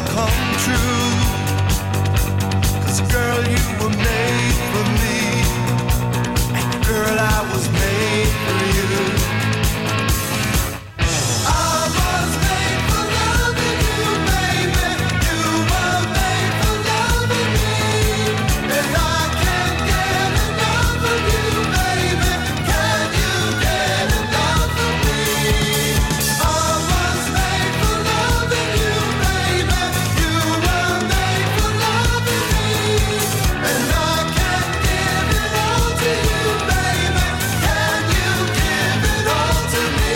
all come true. 'Cause girl, you were made for me. And girl, I was made for you. I was made for loving you, baby. You were made for loving me. And I can't get enough of you, baby. Can you get enough of me? I was made for loving you, baby. You were made for loving me. And I can't give it all to you, baby. Can you give it all to me?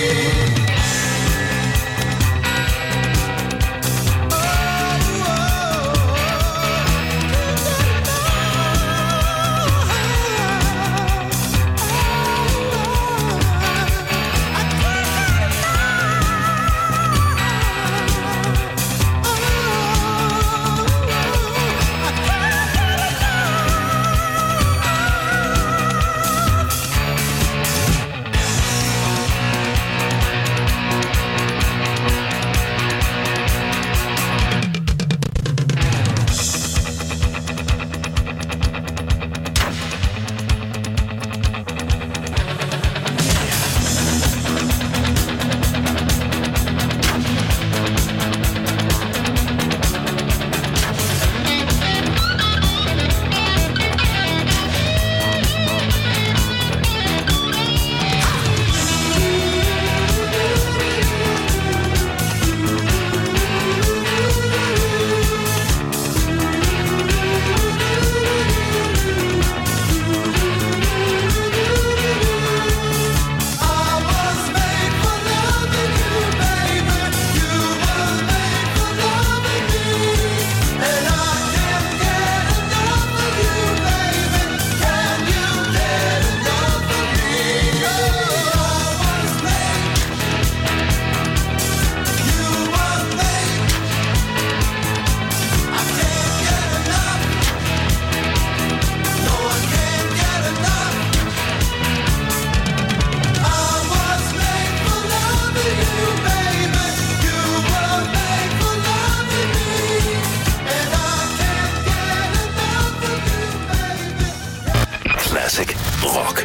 Classic rock.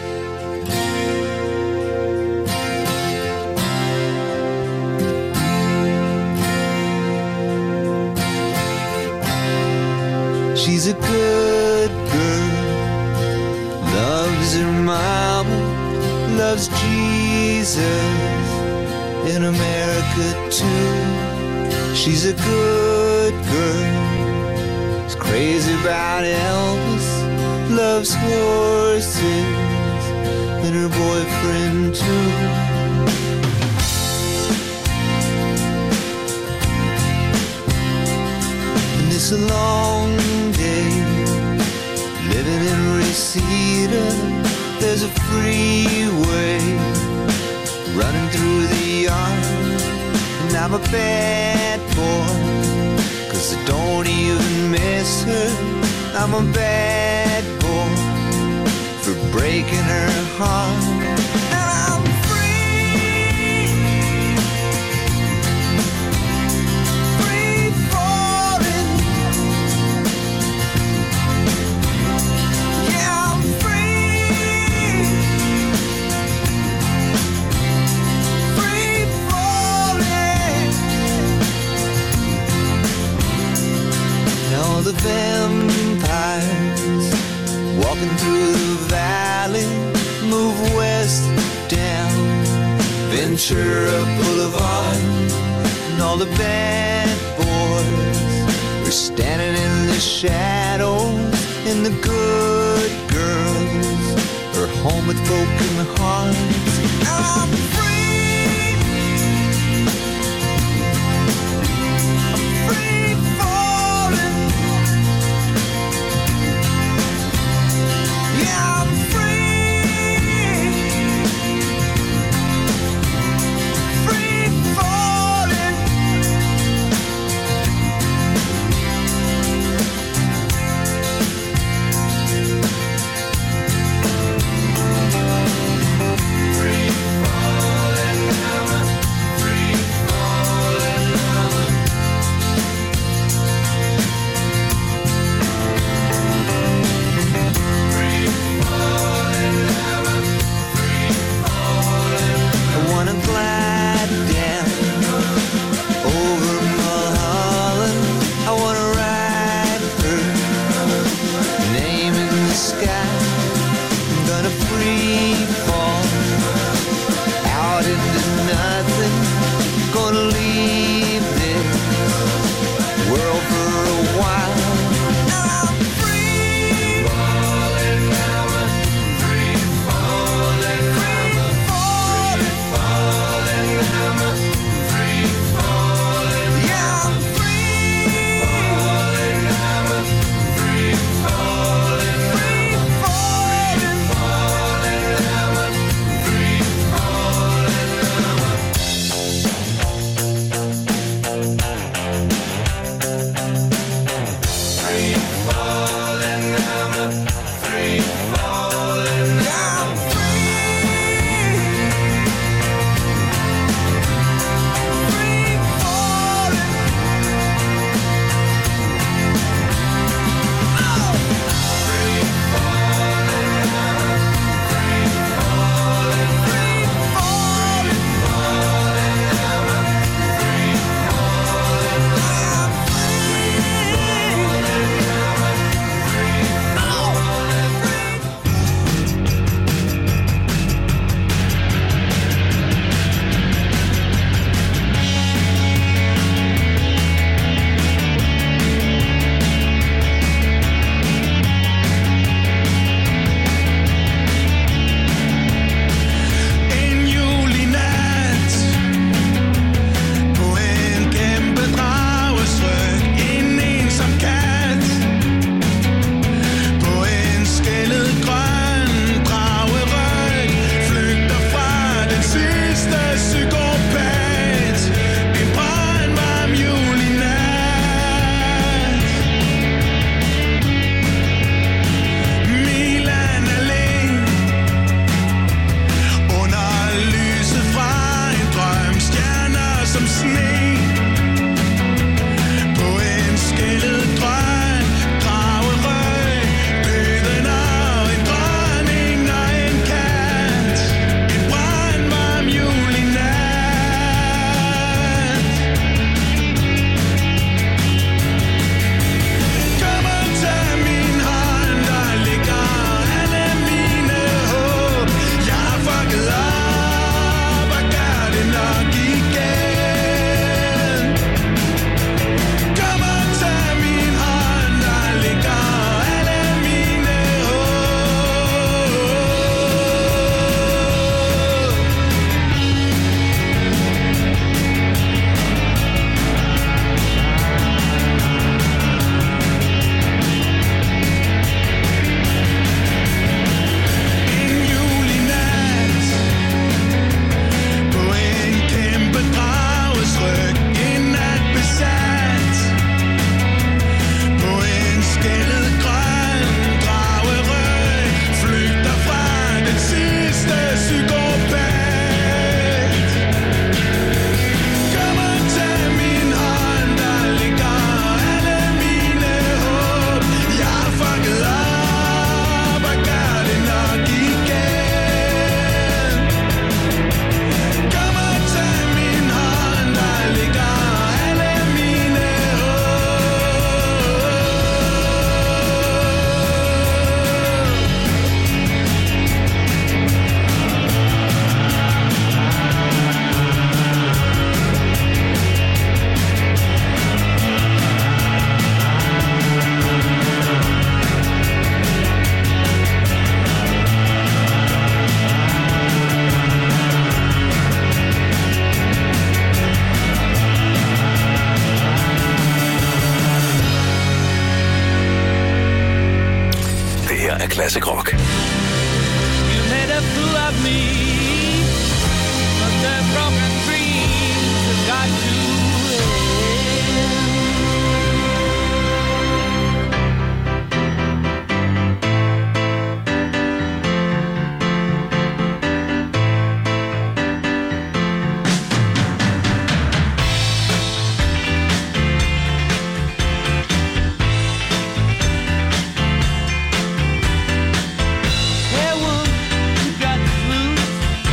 She's a good girl, loves her mama, loves Jesus, in America too. She's a good girl, is crazy about Elvis, loves horses, and her boyfriend too. And it's a long day, living in Reseda. There's a freeway running through the yard, and I'm a bad boy, 'cause I don't even miss her. I'm a bad boy for breaking her heart. And I'm free, free falling. Yeah, I'm free, free falling. Now the vampires walking through the valley move west down Ventura Boulevard, and all the bad boys are standing in the shadows, and the good girls are home with broken hearts. I'm free, I'm free falling. Yeah, I'm free, free falling. Free falling. af Classic Rock. You made a fool of me, but the broken dreams have got to end. Hey, woman, you got the blues.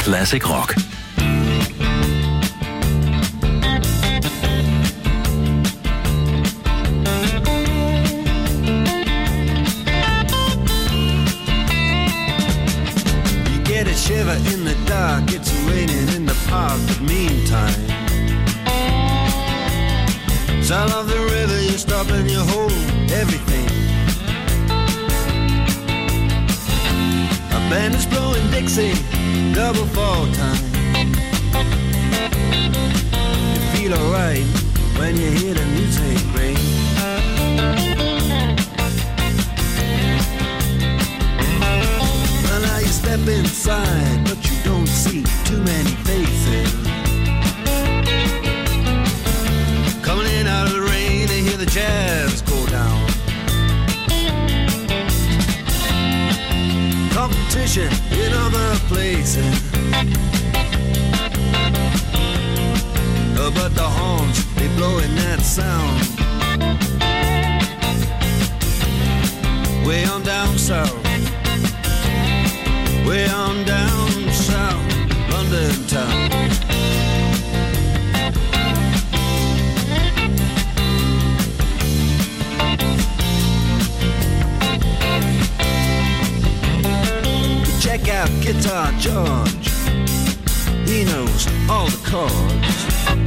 Classic Rock. Shiver in the dark, it's raining in the park, but meantime sound of the river, you stop and you hold everything. A band is blowing Dixie, double fall time. You feel alright when you hear the music ring. Step inside, but you don't see too many faces. Coming in out of the rain, they hear the jazz go down. Competition in other places, but the horns, they blowing that sound. Way on down south, way on down south, London town. Check out Guitar George, he knows all the chords.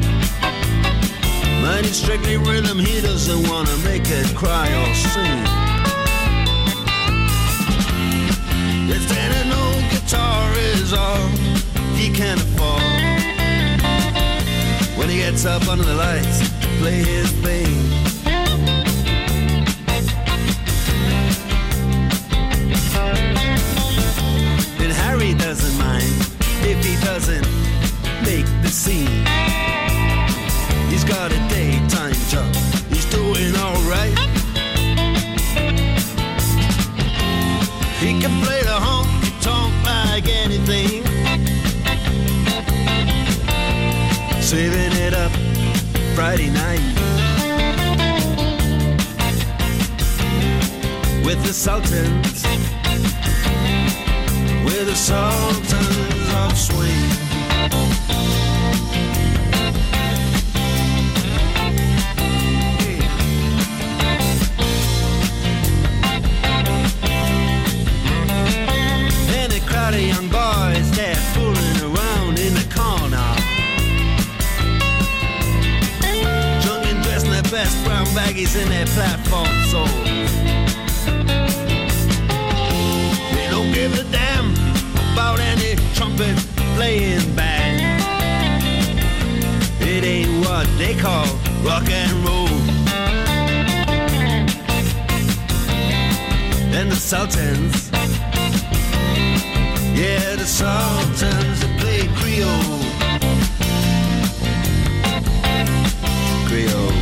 Mine is strictly rhythm, he doesn't wanna make it cry or sing. If standing no guitar is all he can afford, when he gets up under the lights to play his thing. Then Harry doesn't mind if he doesn't make the scene. He's got a daytime job, he's doing alright. He can play the honky-tonk like anything, saving it up Friday night with the Sultans, with the Sultans of Swing. The young boys, they're fooling around in the corner, drunk and dressed in their best brown baggies in their platform soles. They don't give a damn about any trumpet playing band. It ain't what they call rock and roll. And the Sultans, yeah, the Sultans that play Creole. Creole.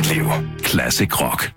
dit liv. Classic Rock.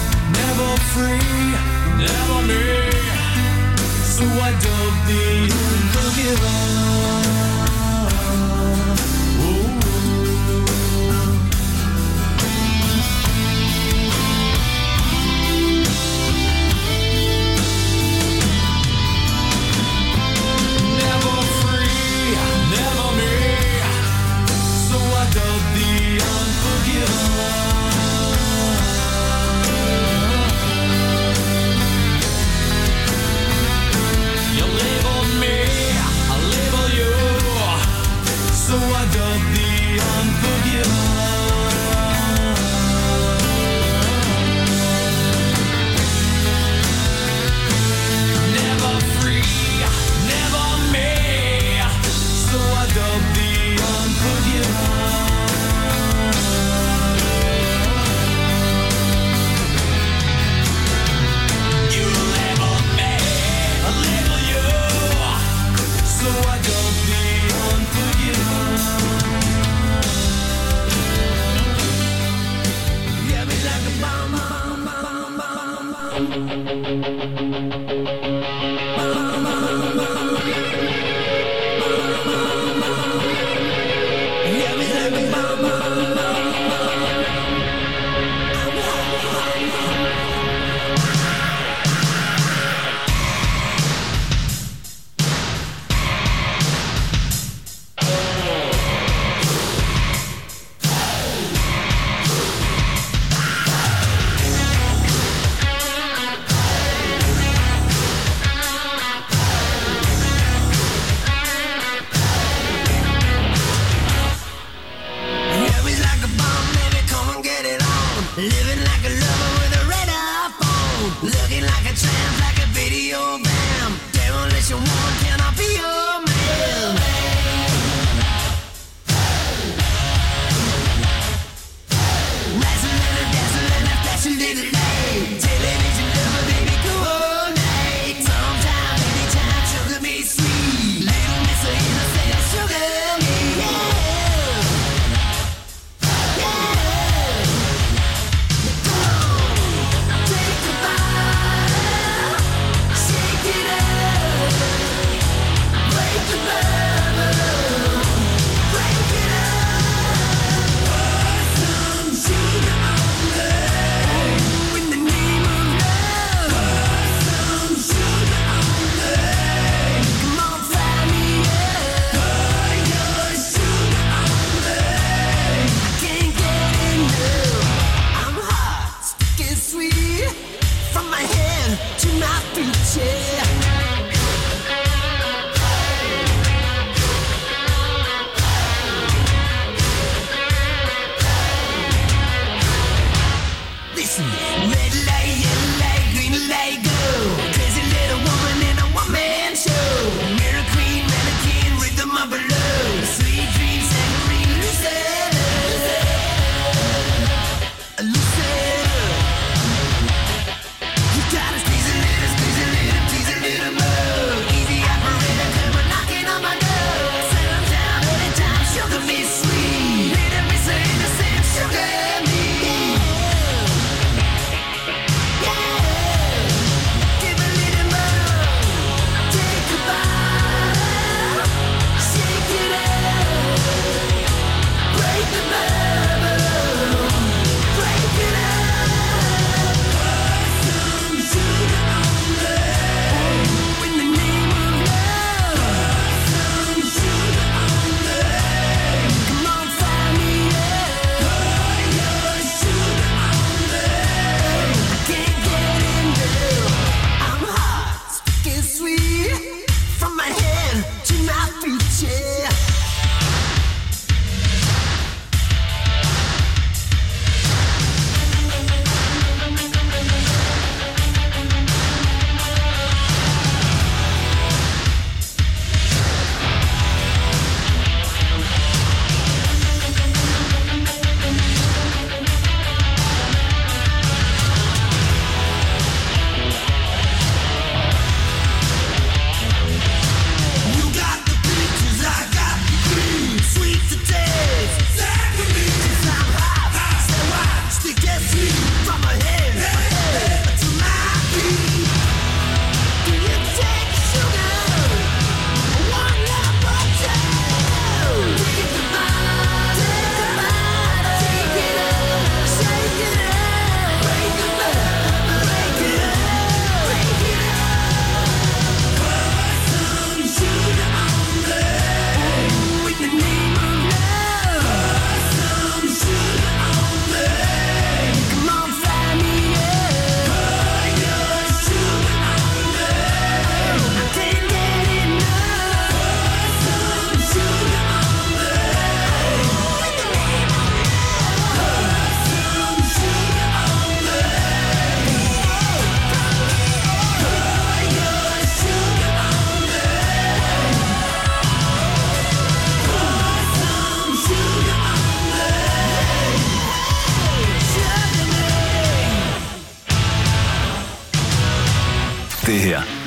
Never me, so I dug the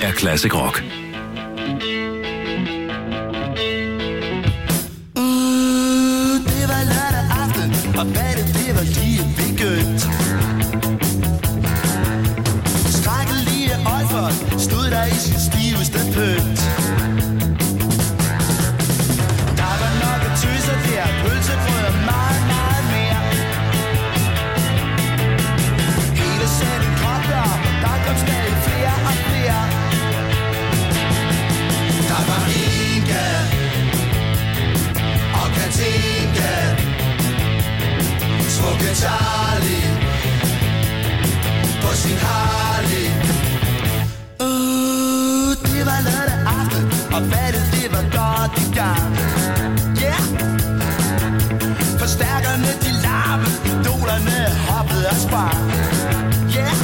er Classic Rock. Det var lørdag aften, og badet det var lige begyndt. Skrækkelige Olfert stod der i sin stiveste pynt. Der var nok at tøse der, pølsebrød og meget, meget mere. Hele sætten kogte op, der kom stadig flere og flere. Der var Inge og Katinka, smukke Charlie på sin Harley. Det var lørdag aften, og badet det var godt i gang. Yeah! Forstærkerne de larmede, idolerne hoppede og sprang. Yeah!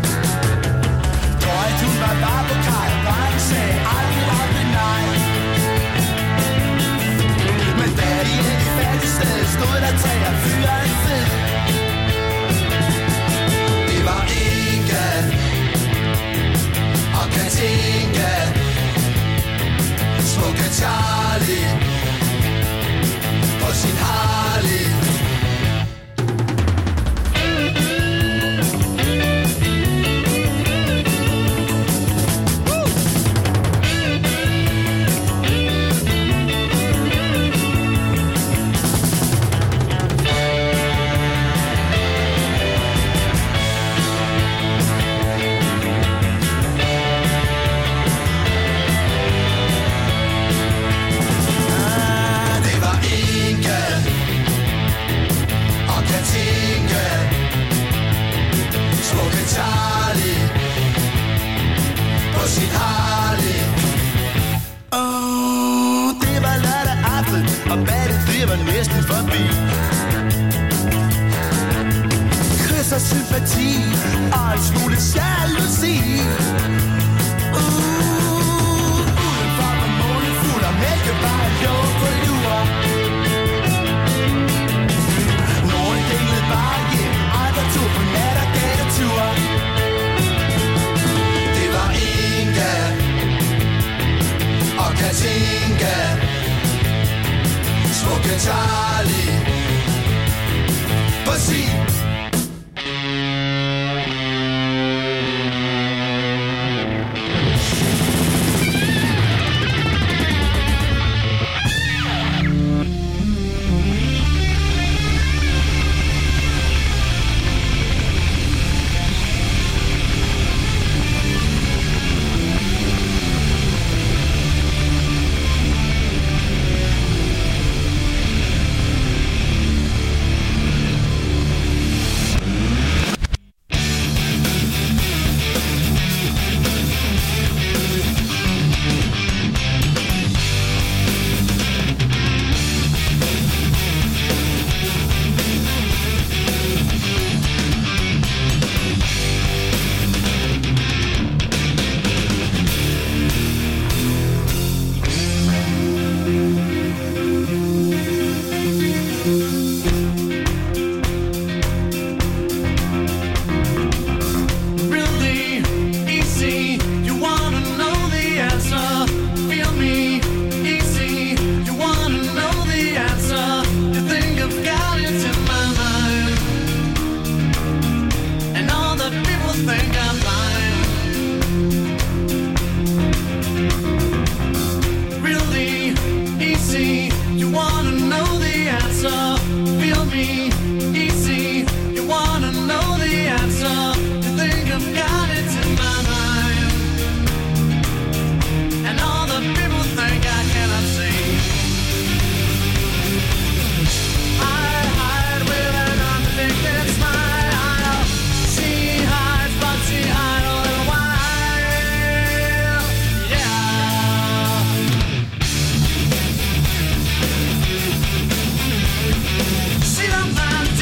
Drøjt hun var bare på kaj, drengen sagde aldrig nej. Men da de endte i fattigsted, stod der 3 og fyre en fed. Det var Inga og Katinka, smukke Charlie på sin Harley. Sympati og en smule jalousi. Udenfor var månen fuld og mælkebarer lå på lur. Nogle dinglede bare hjem, andre tog på nat og gadetur. Det var Inga og Katinka, smukke Charlie på sin. See the man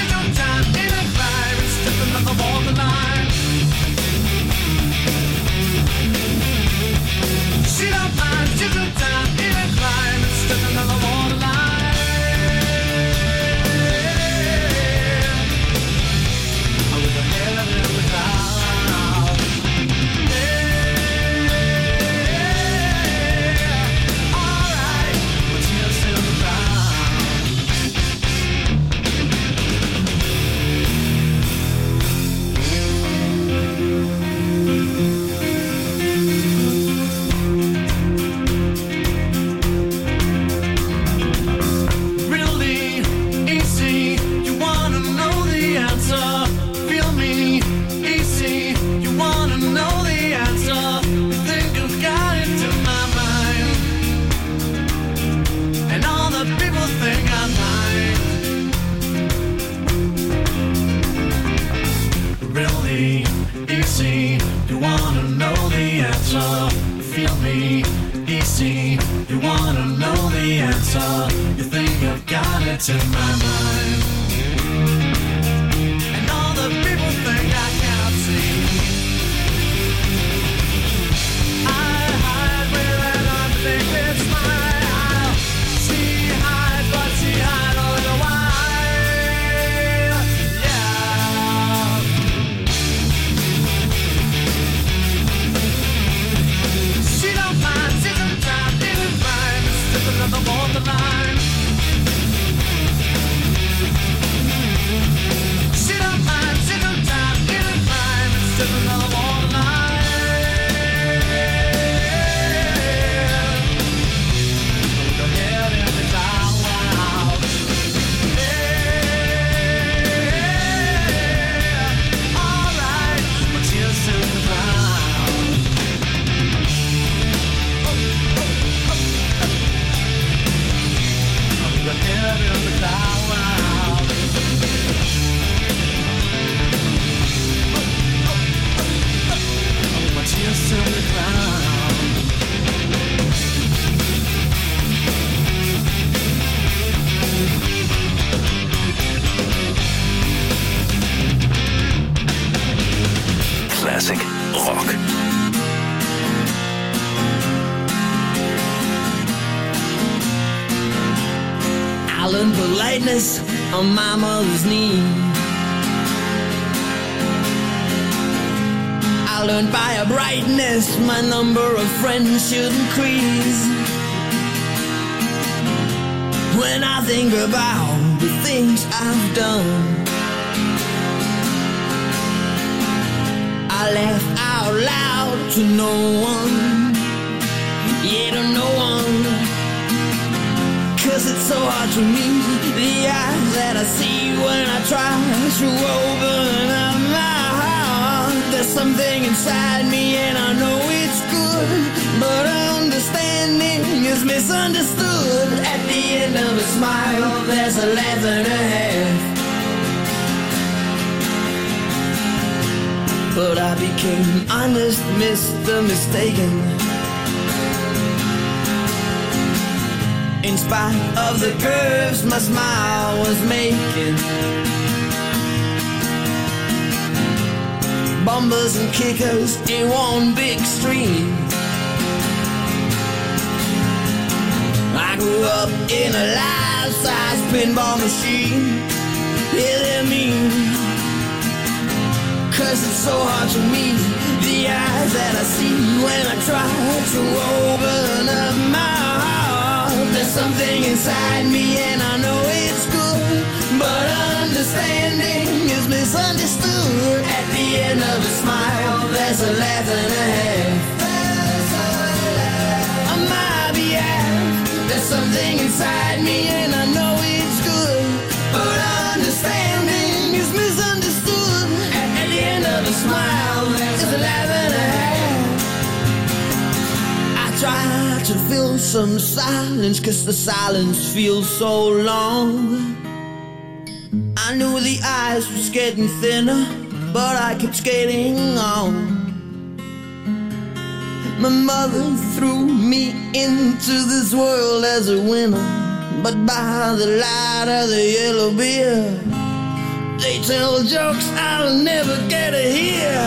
the answer. You think I've got it in my mind. And all the people think I cannot see. I hide with an unbelievable smile. She hides, but she hides all the while. Yeah. She don't mind, she don't try, didn't mind. Just another borderline. She don't mind, she don't try, didn't mind. Just another borderline. Don't get in the cloud. Yeah. Alright, but tears to the ground. Your head in the cloud. My tears to the ground. Classic rock. I learned politeness on my mother's knee. I learned by a brightness my number of friends should increase. When I think about the things I've done, I laugh out loud to no one, yeah, to no one. 'Cause it's so hard to meet the eyes that I see when I try to open up my heart. There's something inside me and I know it's good, but understanding is misunderstood. At the end of a smile, there's a laugh and a half. But I became honest, Mr. Mistaken. In spite of the curves my smile was making, bumpers and kickers in one big stream. I grew up in a life-size pinball machine. Yeah, they're mean. 'Cause it's so hard to meet the eyes that I see when I try to open up my heart. There's something inside me and I know it's good, but understanding is misunderstood. At the end of a smile, there's a laugh and a half. On my behalf, there's something inside me and I know it's good, but understanding is misunderstood. At the end of a smile, there's a laugh and a half. I try to fill some silence, 'cause the silence feels so long. I knew the eyes was getting thinner, but I kept skating on. My mother threw me into this world as a winner, but by the light of the yellow beer, they tell jokes I'll never get to hear.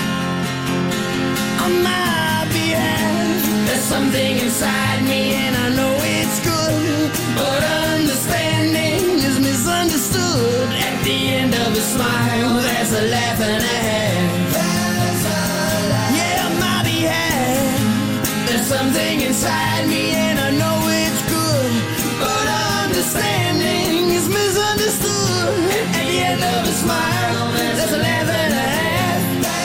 On my behalf, there's something inside me and I know it's good, but understanding is misunderstood. At the end of a smile, there's a laugh and a half. Yeah, on my behalf, there's something inside me and I know it's good, but understanding is misunderstood. At the end of a smile, there's a laugh and a half.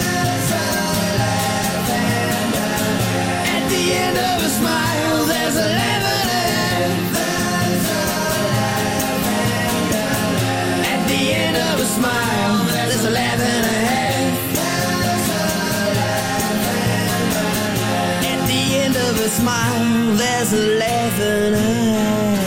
At the end of a smile, there's a laugh and a half. At the end of a smile, there's a laugh and a half. At the end of a smile, there's a laugh and a half.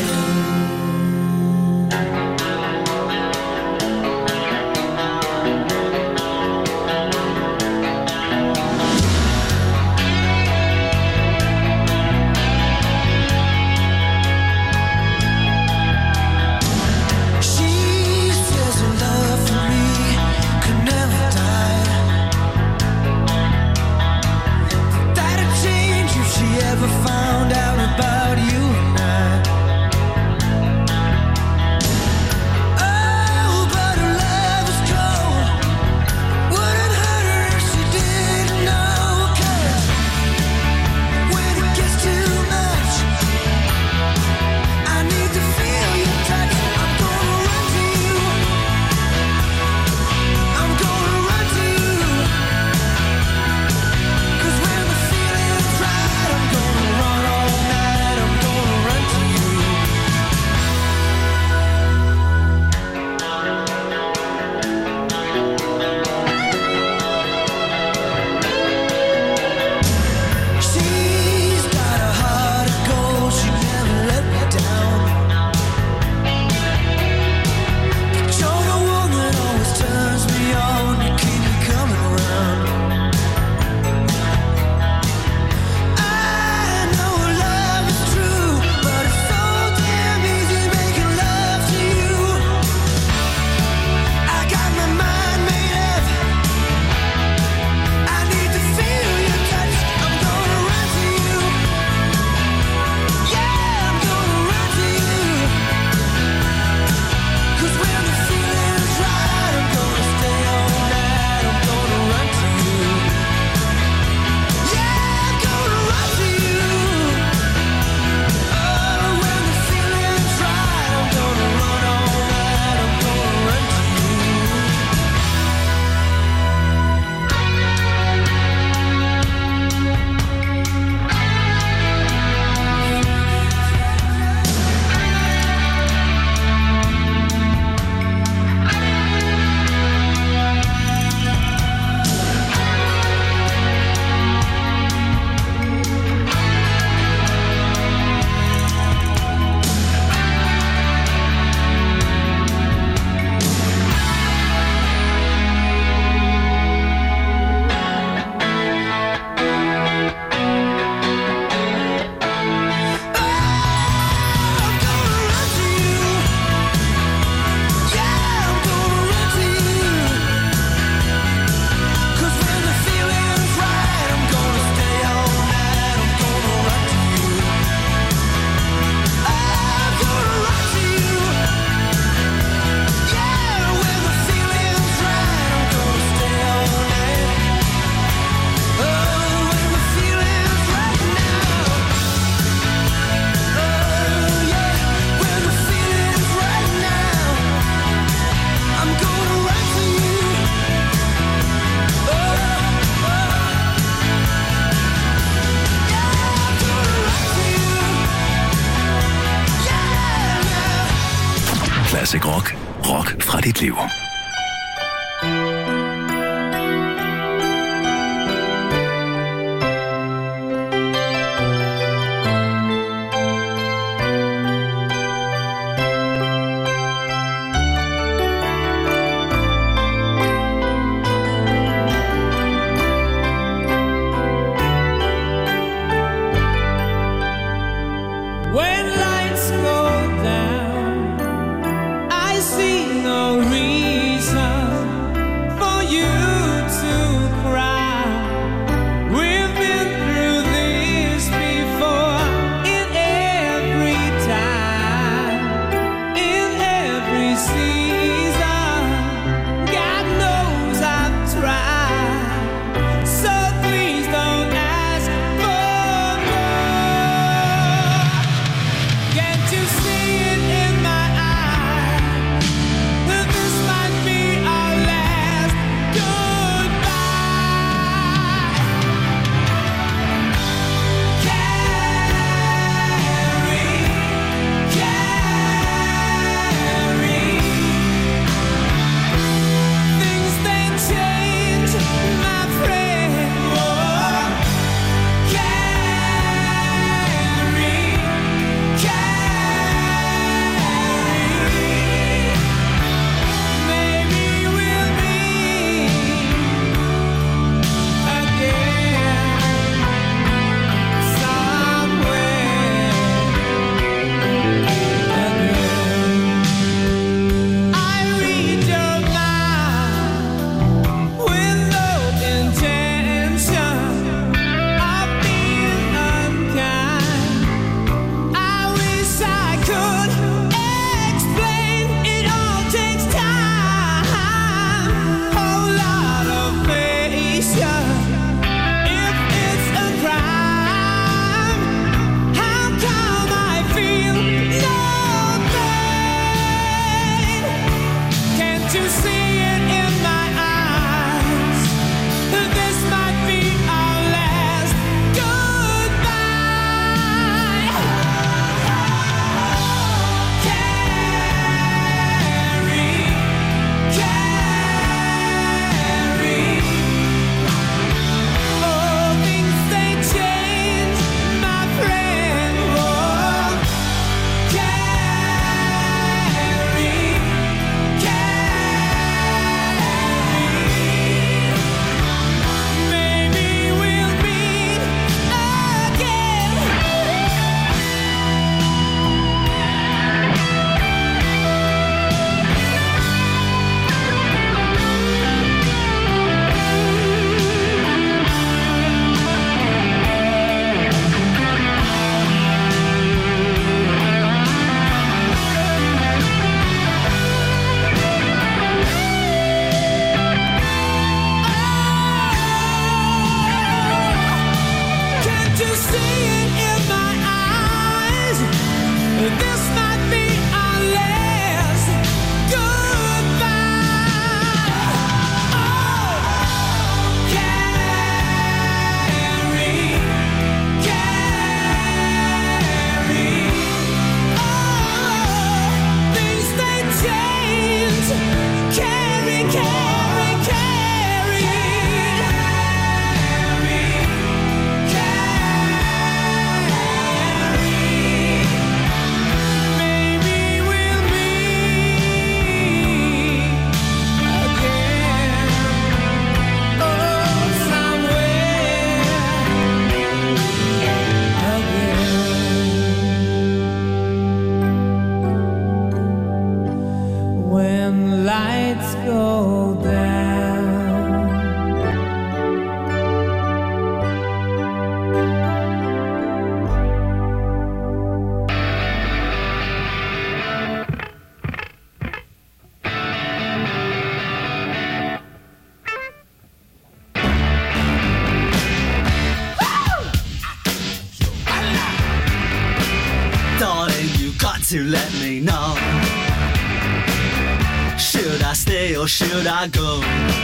Classic Rock. Rock fra dit liv. To let me know, should I stay or should I go?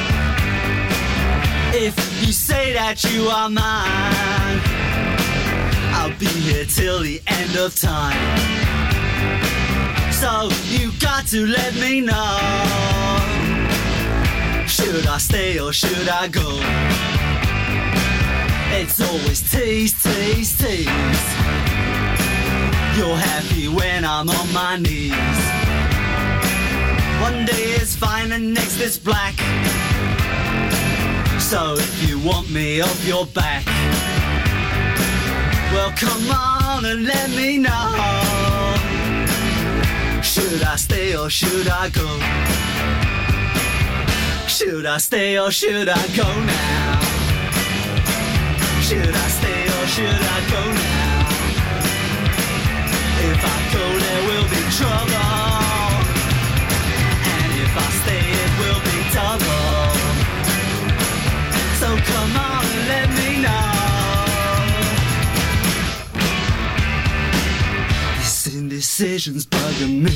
If you say that you are mine, I'll be here till the end of time. So you got to let me know. Should I stay or should I go? It's always tease, tease, tease. You're happy when I'm on my knees. One day is fine and next is black. So if you want me off your back, well come on and let me know. Should I stay or should I go? Should I stay or should I go now? Should I stay or should I go now? If I go there will be trouble, and if I stay it will be double. So come on and let me know. This indecision's bugging me.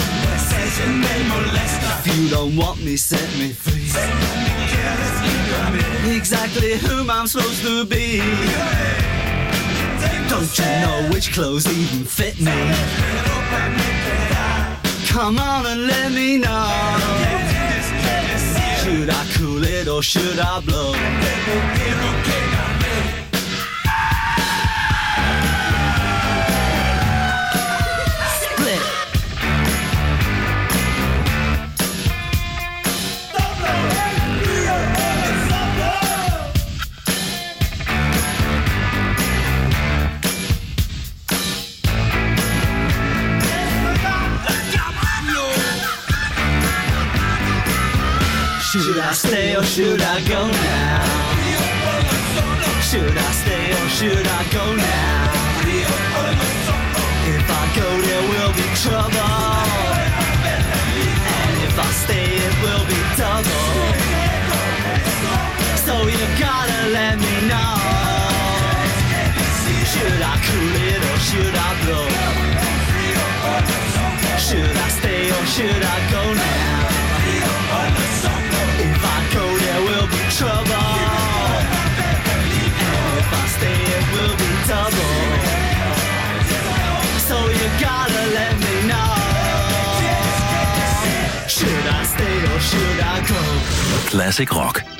If you don't want me, set me free. Exactly whom I'm supposed to be. Don't you know which clothes even fit me? Come on and let me know. Should I cool it or should I blow? Split. Should I stay or should I go now? Should I stay or should I go now? If I go there will be trouble, and if I stay it will be double. So you gotta let me know. Should I cool it or should I blow? Should I stay or should I go now? If I go there will be trouble, and if I stay it will be double. So you gotta let me know. Should I stay or should I go? Classic Rock.